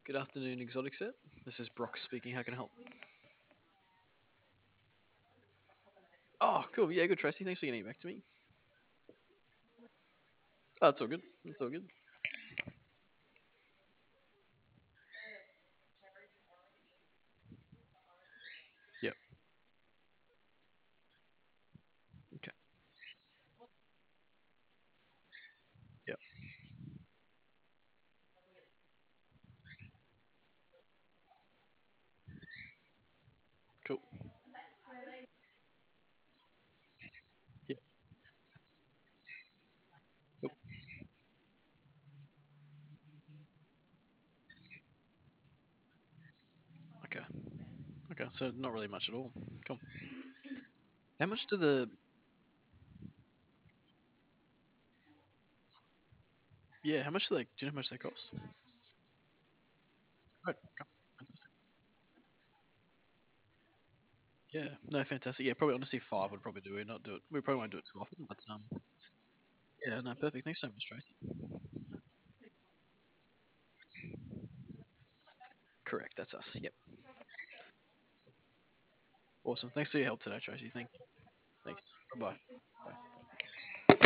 Good afternoon, Exotic Set. This is Brock speaking. How can I help? Oh, cool. Yeah, good, Tracy. Thanks for getting back to me. Oh, it's all good. It's all good. Yep. Okay. Yep. Cool. Yep. Cool. Okay. Okay. So not really much at all. Cool. How much do the yeah? How much do they? Do you know how much they cost? Right. Okay. Fantastic. Yeah. No, fantastic. Yeah, probably honestly five would probably do. We not do it. We probably won't do it too often, but yeah. No, perfect. Thanks so much, Tracy. Correct. That's us. Yep. Awesome. Thanks for your help today, Tracy. Thank you. Thanks. Bye bye.